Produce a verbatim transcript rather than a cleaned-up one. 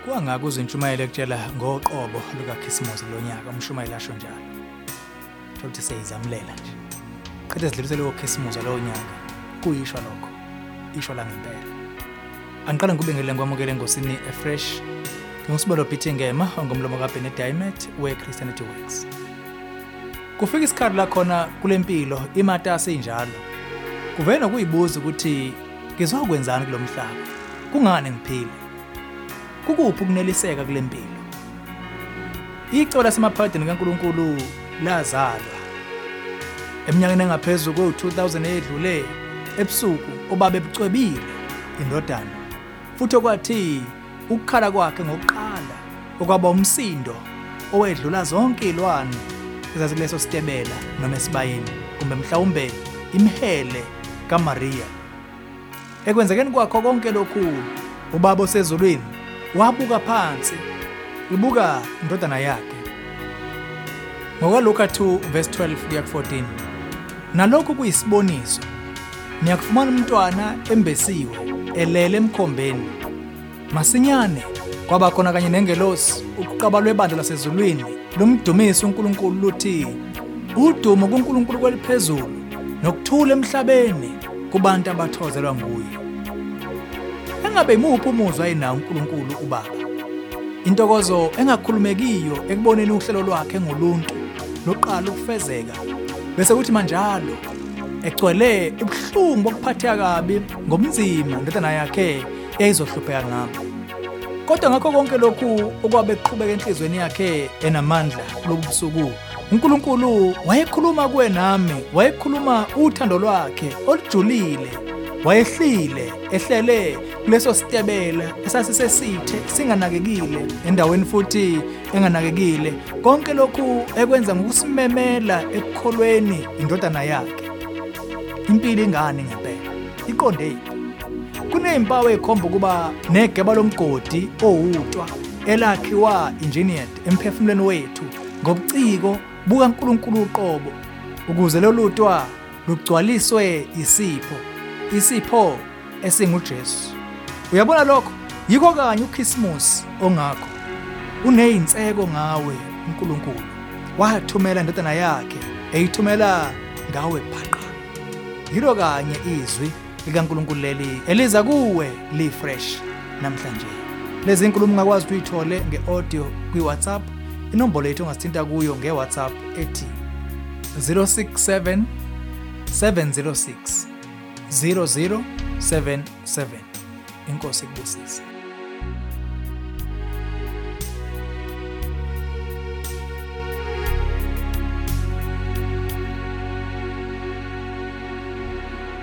Kwangaka uzintshumayelo ekutshela ngoqobo lukaKhisimusi lonyaka umshumayeli asho njalo. Thothi seyizamulela nje. Qede sidlulisele uKhisimusi lo nyaka. Kuyishwa lokho. Ishwa la ngempela. Angiqala ngikubingelele nkwamukele ngosini eFresh. Ngusibalo Pete Ngema ongomlomo kaBennett Diamond weChristianity Works. Kufika isikhathi la khona kulempilo imatasa enjalo. Kuvena kuyibuza ukuthi ngizokwenzani kulomhlaba. Kungani ngiphila? Kukuphi ukuneliseka kulempilo? Icebo lasemaphadini kaNkulunkulu lazalwa. Eminyakeni engaphezulu kwe-two thousand edlule ebusuku obabe bucwebile indodana. Futhi okwathi ukukhala kwakhe ngokuqala okwaba umsindo owedlula zonke ilwane ezazileso sitebela noma esibayeni kumbe mhlawumbe imhele kaMaria. Ekwenzekeni kwakho konke lokhu ubaba osezulwini wabuka phansi ibuka indodana yakhe. NgokaLuka two verse twelve kuya fourteen nalokho kuyisiboniso niyakufumana umntwana embesiwe elele emkhombeni. Masinyane kwaba khona kanye nengelosi ukuqaba lwebandla lasezulwini lumdumisa uNkulunkulu luthi udumo kuNkulunkulu kweliphezulu nokuthula emhlabeni kubantu abathozelwa nguye. Engabe imuphi umuzwa ayinawo uNkulunkulu ubaba? Intokozo engakhulumekiyo ekuboneni uhlelo lwakhe ngoluntu loqala ukufezeka bese kuthi manjalo egcwele ubuhlungu bokuphatheka kabi ngomzimba indodana yakhe eyizohlupheka ngabo. Kodwa ngakho konke lokhu okwabe kuqhubeka enhlizweni yakhe enamandla lobusuku uNkulunkulu wayekhuluma kuwe nami, wayekhuluma uthando lwakhe olujulile, wayehlile ehlele kuleso sitebela esasisesithe singanakekile endaweni futhi enganakekile konke lokhu ekwenza ngokusimemela ekukholweni indodana yakhe. Impilo ingane ngempela iqonde kunezimpawu ezikhomba kuba negeba lomgodi owutwa elakhiwa engineered emphefumulweni wethu ngobuciko buka uNkulunkulu uqobo ukuze lo lutwa lugcwaliswe isipho isipho esinguJesu. Uyabona lokho yikho kanye uKhisimusi ongakho unezinseko ngawe uNkulunkulu wathumela indodana yakhe eyithumela ngawe phaqa. Yilo kanye izwi likaNkulunkulu leli eliza kuwe li fresh namhlanje. Lezi inkulumo ungakwazi uyithole ngeaudio kwiWhatsApp. Inombolo yethu ongasithinta kuyo ngeWhatsApp ethi zero six seven seven zero six zero zero seven seven. Inkosi kubusise.